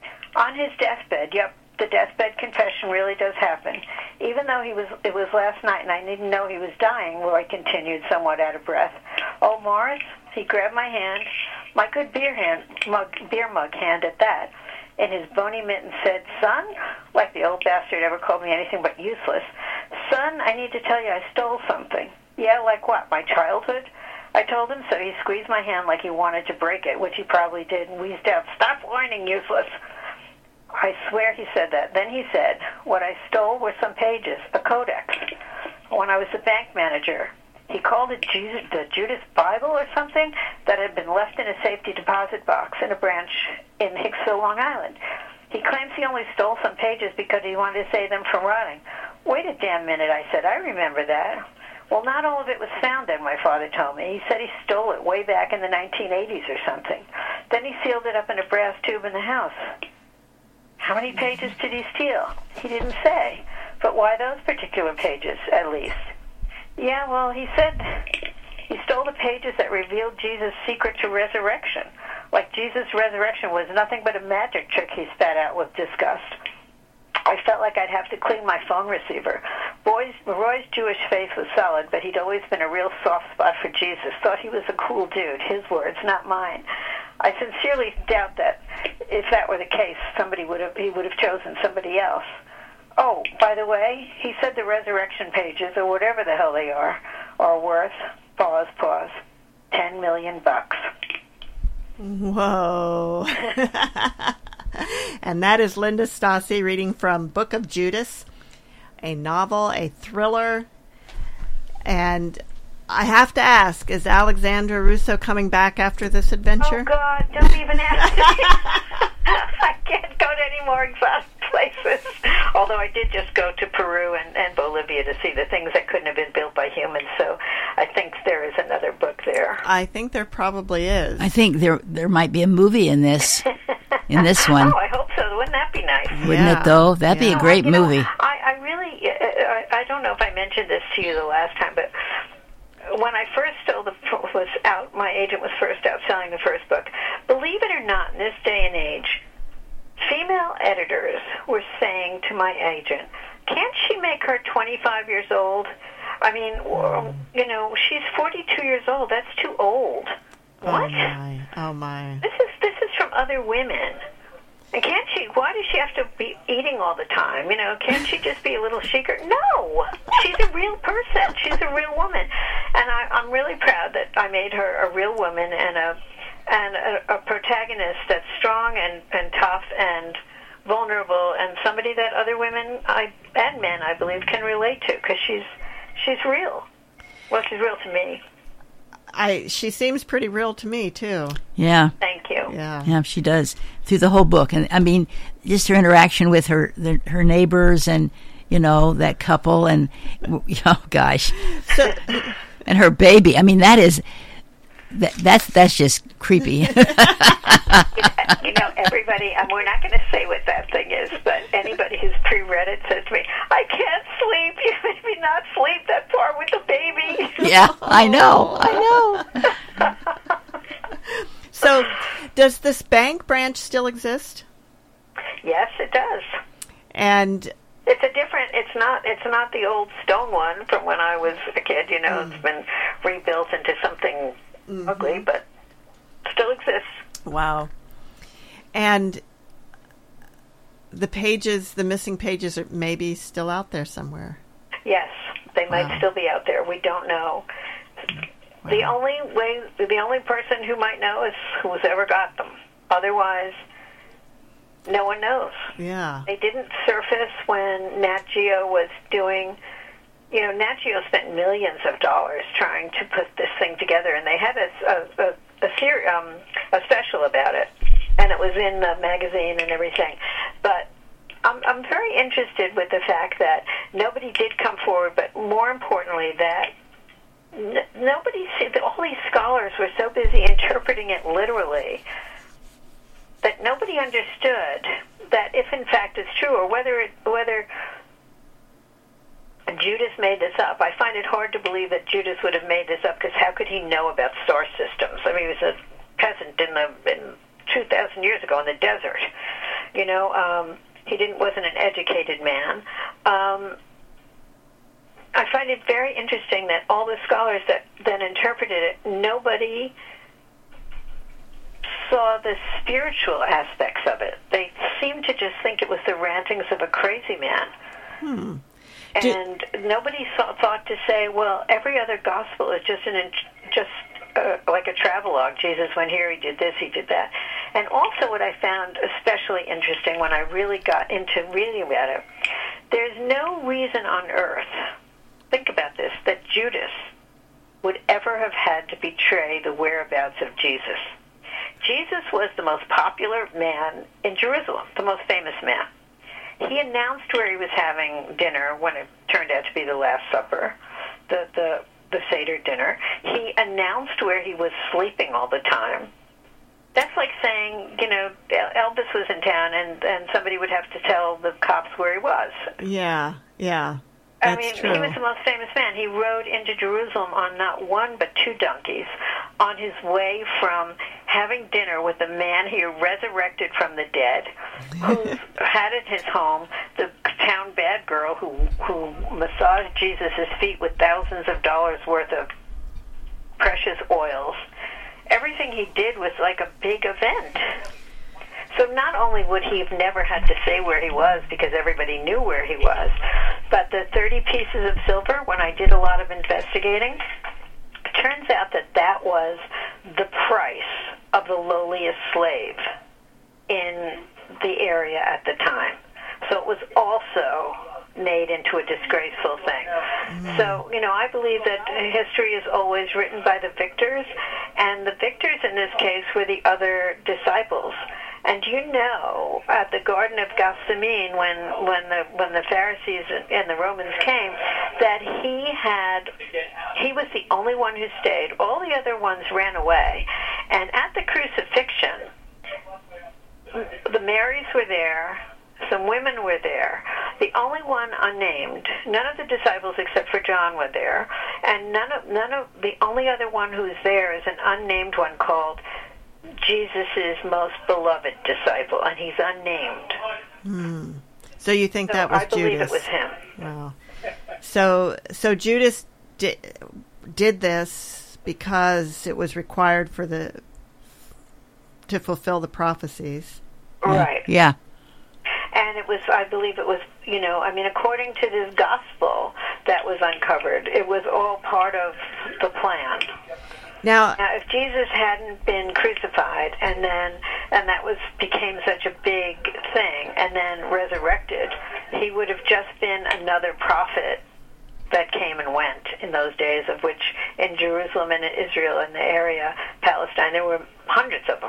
On his deathbed, yep, the deathbed confession really does happen. Even though he was, it was last night and I didn't know he was dying, Roy continued, somewhat out of breath. Oh, Morris? He grabbed my hand, my good beer hand, mug, beer mug hand at that, in his bony mitt and said, son, like the old bastard ever called me anything but useless, son, I need to tell you I stole something. Yeah, like what, my childhood? I told him so. He squeezed my hand like he wanted to break it, which he probably did, and wheezed out, stop whining, useless. I swear he said that. Then he said, what I stole were some pages, a codex. When I was a bank manager, he called it Jesus, the Judas Bible or something that had been left in a safety deposit box in a branch in Hicksville, Long Island. He claims he only stole some pages because he wanted to save them from rotting. Wait a damn minute, I said. I remember that. Well, not all of it was found then, my father told me. He said he stole it way back in the nineteen eighties or something. Then he sealed it up in a brass tube in the house. How many pages did he steal? He didn't say. But why those particular pages, at least? Yeah, well, he said he stole the pages that revealed Jesus' secret to resurrection. Like Jesus' resurrection was nothing but a magic trick, he spat out with disgust. I felt like I'd have to clean my phone receiver. Boy's, Roy's Jewish faith was solid, but he'd always been a real soft spot for Jesus. Thought he was a cool dude. His words, not mine. I sincerely doubt that if that were the case, somebody would have he would have chosen somebody else. Oh, by the way, he said the resurrection pages, or whatever the hell they are, are worth, pause, pause, ten million bucks. Whoa. And that is Linda Stassi reading from Book of Judas, a novel, a thriller. And I have to ask, is Alexandra Russo coming back after this adventure? Oh, God, don't even ask me. I can't go to any more exotic places. Although I did just go to Peru and, and Bolivia to see the things that couldn't have been built by humans, so I think there is another book there. I think there probably is. I think there there might be a movie in this, in this one. Oh, I hope so. be nice. Wouldn't Yeah. it, though? That'd be Yeah. a great You know, movie. I, I really, I, I don't know if I mentioned this to you the last time, but when I first sold the, was out, my agent was first out selling the first book. Believe it or not, in this day and age, female editors were saying to my agent, can't she make her twenty-five years old? I mean, you know, she's forty-two years old. That's too old. Oh What? my! Oh my! This is this is from other women. And can't she? Why does she have to be eating all the time? You know, can't she just be a little chicer? No, she's a real person. She's a real woman, and I, I'm really proud that I made her a real woman and a and a, a protagonist that's strong and, and tough and vulnerable, and somebody that other women I and men, I believe, can relate to, because she's she's real. Well, she's real to me. I she seems pretty real to me too. Yeah. Thank you. Yeah. Yeah, she does through the whole book, and I mean, just her interaction with her the, her neighbors, and you know that couple, and oh gosh, So and her baby. I mean, that is that, that's that's just creepy. You know, everybody, and we're not going to say what that thing is, but anybody who's pre-read it says to me, I can't sleep. You made me not sleep that far with the baby. Yeah, I know, I know. so does this bank branch still exist? Yes, it does. And It's a different, it's not, it's not the old stone one from when I was a kid, you know, it's been rebuilt into something ugly, but still exists. wow. And the pages, the missing pages are maybe still out there somewhere. Yes, they might Wow. still be out there. We don't know. The only way, the only person who might know is who's ever got them. Otherwise, no one knows. Yeah. They didn't surface when Nat Geo was doing, you know, Nat Geo spent millions of dollars trying to put this thing together, and they had a, a, a, a, ser- um, a special about it, and it was in the magazine and everything. But I'm, I'm very interested with the fact that nobody did come forward, but more importantly, that n- nobody, that all these scholars were so busy interpreting it literally that nobody understood that if in fact it's true, or whether it, whether Judas made this up. I find it hard to believe that Judas would have made this up, because how could he know about star systems? I mean, he was a peasant in the in two thousand years ago in the desert. You know, um, he didn't wasn't an educated man. Um, I find it very interesting that all the scholars that then interpreted it, nobody saw the spiritual aspects of it. They seemed to just think it was the rantings of a crazy man. Hmm. And nobody saw, thought to say, well, every other gospel is just an just uh, like a travelogue. Jesus went here, he did this, he did that. And also what I found especially interesting when I really got into reading about it, there's no reason on earth, think about this, that Judas would ever have had to betray the whereabouts of Jesus. Jesus was the most popular man in Jerusalem, the most famous man. He announced where he was having dinner when it turned out to be the Last Supper, the, the, the Seder dinner. He announced where he was sleeping all the time. That's like saying, you know, Elvis was in town and, and somebody would have to tell the cops where he was. Yeah, yeah. I That's mean, true. he was the most famous man. He rode into Jerusalem on not one but two donkeys on his way from having dinner with the man he resurrected from the dead, who had at his home the town bad girl who, who massaged Jesus' feet with thousands of dollars worth of precious oils. Everything he did was like a big event. So not only would he have never had to say where he was because everybody knew where he was, but the thirty pieces of silver, when I did a lot of investigating, it turns out that that was the price of the lowliest slave in the area at the time. So it was also made into a disgraceful thing. Mm. So, you know, I believe that history is always written by the victors, and the victors in this case were the other disciples. And you know, at the Garden of Gethsemane, when when the when the Pharisees and the Romans came, that he had he was the only one who stayed. All the other ones ran away. And at the crucifixion, the Marys were there, Some women were there. The only one unnamed, none of the disciples except for John were there, and none of none of the only other one who's there is an unnamed one called Jesus' most beloved disciple, and he's unnamed. Hmm. So you think so that was I believe Judas? It was him. Wow. So so Judas did did this because it was required for the to fulfill the prophecies. Right. Yeah. And it was, I believe it was, you know, I mean, according to this gospel that was uncovered, it was all part of the plan. Now, Now, if Jesus hadn't been crucified and then, and that was became such a big thing, and then resurrected, he would have just been another prophet that came and went in those days, of which in Jerusalem and in Israel and the area, Palestine, there were hundreds of them.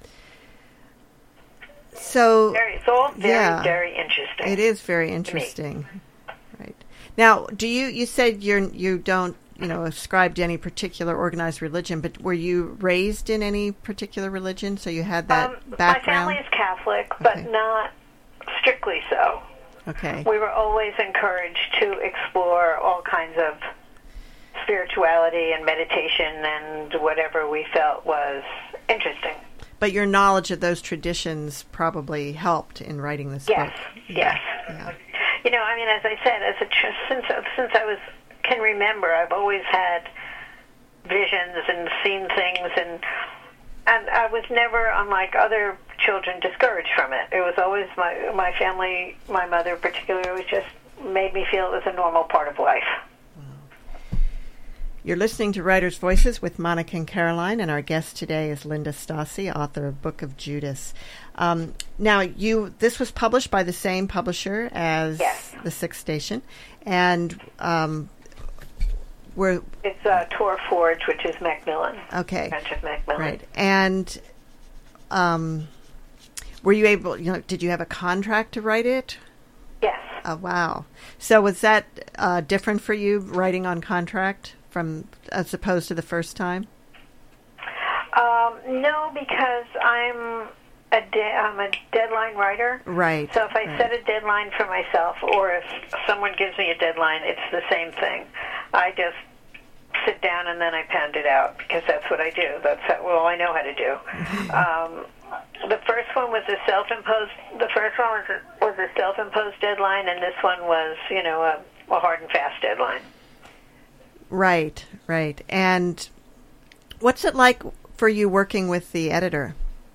so Very, it's all very, yeah, very interesting. it is very interesting. Right. Now, do you you said you're you don't you know ascribe to any particular organized religion, but were you raised in any particular religion? So you had that um, background. My family is Catholic, but Okay. not strictly so. Okay. We were always encouraged to explore all kinds of spirituality and meditation and whatever we felt was interesting. But your knowledge of those traditions probably helped in writing this Yes, book. yes. Yeah. You know, I mean, as I said, as a tr- since since I was can remember, I've always had visions and seen things, and and I was never, unlike other children, discouraged from it. It was always my my family, my mother particularly, just made me feel it was a normal part of life. You're listening to Writers' Voices with Monica and Caroline, and our guest today is Linda Stasi, author of Book of Judas. Um, now, you this was published by the same publisher as Yes. The Sixth Station, and um, we're It's uh, Tor Forge, which is Macmillan. okay, Branch of Macmillan. right? And um, were you able? You know, did you have a contract to write it? Yes. Oh, wow! So was that uh, different for you writing on contract from as opposed to the first time? Um, no, because I'm a de- I'm a deadline writer. Right. So if I right. set a deadline for myself, or if someone gives me a deadline, it's the same thing. I just sit down and then I pound it out because that's what I do. That's how, all I know how to do. um, the first one was a self-imposed. The first one was a, was a self-imposed deadline, and this one was, you know, a, a hard and fast deadline. Right, right. And what's it like for you working with the editor?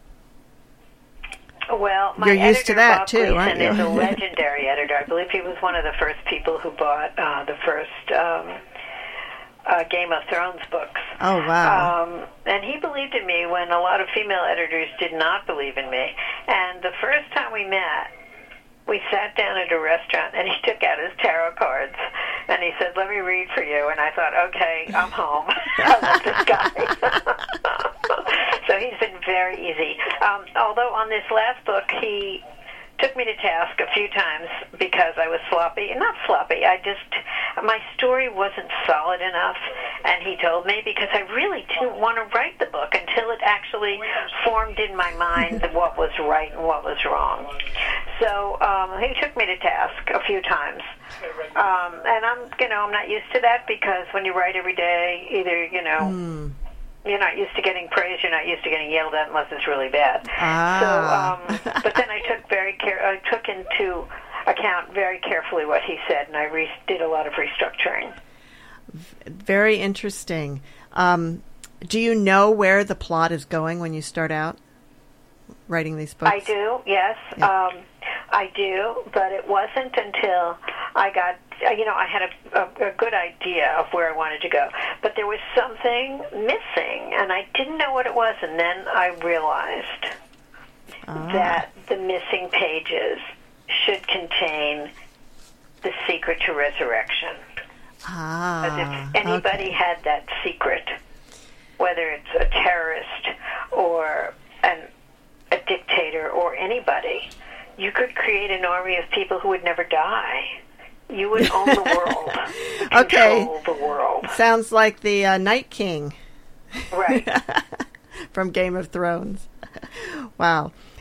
Well, my You're used editor, to that, Bob too, Gleason, aren't you? is a legendary editor. I believe he was one of the first people who bought uh, the first um, uh, Game of Thrones books. Oh, wow. Um, and he believed in me when a lot of female editors did not believe in me. And the first time we met, we sat down at a restaurant, and he took out his tarot cards, and he said, "Let me read for you." And I thought, okay, I'm home. I love this guy. So he's been very easy. Um, although on this last book, he took me to task a few times because I was sloppy. Not sloppy, I just, my story wasn't solid enough, and he told me, because I really didn't want to write the book until it actually formed in my mind what was right and what was wrong. So um, he took me to task a few times. Um, and I'm, you know, I'm not used to that, because when you write every day, either, you know, Mm. you're not used to getting praise, you're not used to getting yelled at unless it's really bad. Ah. So, um, but then I took very care, I took into account very carefully what he said, and I re- did a lot of restructuring. Very interesting. Um, do you know where the plot is going when you start out writing these books? I do, yes. Yeah. Um, I do, but it wasn't until I got, you know, I had a, a, a good idea of where I wanted to go. But there was something missing, and I didn't know what it was, and then I realized Ah. that the missing pages should contain the secret to resurrection. Ah. Because if anybody okay. had that secret, whether it's a terrorist or an, a dictator or anybody, you could create an army of people who would never die. You would own the world. Okay. Control the world. Sounds like the uh, Night King Right. from Game of Thrones. Wow.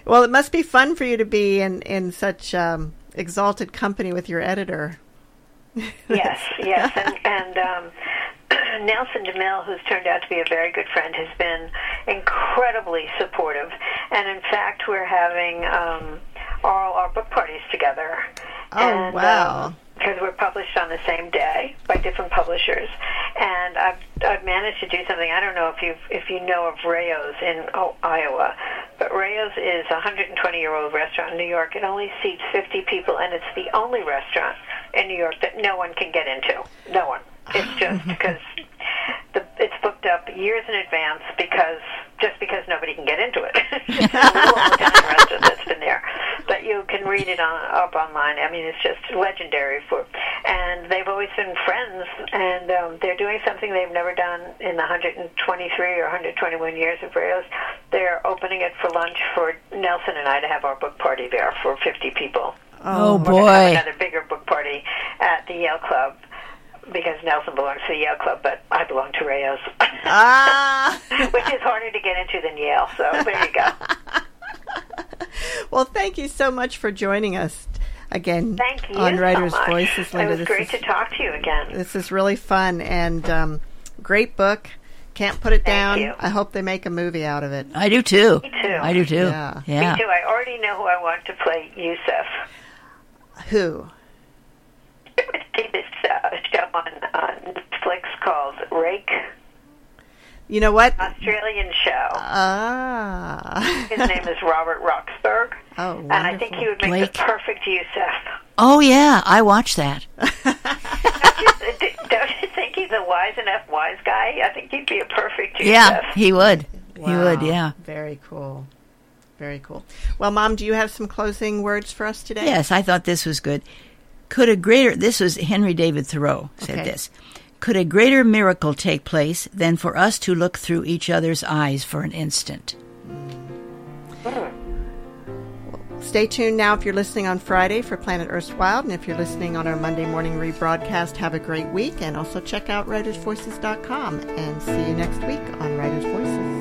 Well, it must be fun for you to be in, in such um, exalted company with your editor. Yes, yes. And, and um, Nelson DeMille, who's turned out to be a very good friend, has been incredibly supportive. And, in fact, we're having um, all our book parties together. Oh, and, wow. Um, because we're published on the same day by different publishers, and I've I've managed to do something. I don't know if you if you know of Rayo's in oh, Iowa, but Rayo's is a one hundred twenty year old restaurant in New York. It only seats fifty people, and it's the only restaurant in New York that no one can get into. No one. It's just because the it's booked up years in advance because just because nobody can get into it. It's just a little Italian restaurant that's been there, but you can read it on up online. I mean, it's just legendary for. And they've always been friends, and um, they're doing something they've never done in the one hundred twenty-three or one hundred twenty-one years of Rayo's. They're opening it for lunch for Nelson and I to have our book party there for fifty people. Oh, We're boy. going to have another bigger book party at the Yale Club, because Nelson belongs to the Yale Club, but I belong to Rayo's. Ah! Which is harder to get into than Yale, so there you go. Well, thank you so much for joining us again Thank you on Writers' so much. Voices, Linda. It was this great is, to talk to you again. This is really fun, and um, great book. Can't put it Thank down. you. I hope they make a movie out of it. I do too. Me too. I do too. Yeah. Yeah. Me too. I already know who I want to play Yusuf. Who? See this uh, show on, on Netflix called Rake, You know what? Australian show. Ah. His name is Robert Roxburgh, Oh, and I think he would make Blake. the perfect Yusuf. Oh yeah, I watched that. don't, you, don't you think he's a wise enough wise guy? I think he'd be a perfect Yusuf. Yeah, he would. He Wow. would. Yeah. Very cool. Very cool. Well, Mom, do you have some closing words for us today? Yes, I thought this was good. Could a greater, this was Henry David Thoreau said Okay. this, could a greater miracle take place than for us to look through each other's eyes for an instant? Stay tuned now if you're listening on Friday for Planet Earth's Wild, and if you're listening on our Monday morning rebroadcast, have a great week, and also check out writers voices dot com, and see you next week on Writers' Voices.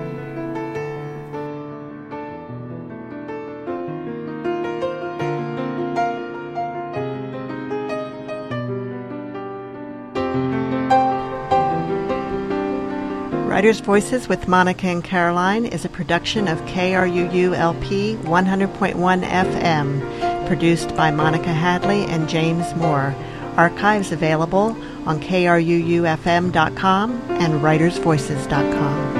Writers' Voices with Monica and Caroline is a production of K R U U L P one hundred point one F M, produced by Monica Hadley and James Moore. Archives available on K R U U F M dot com and writers voices dot com.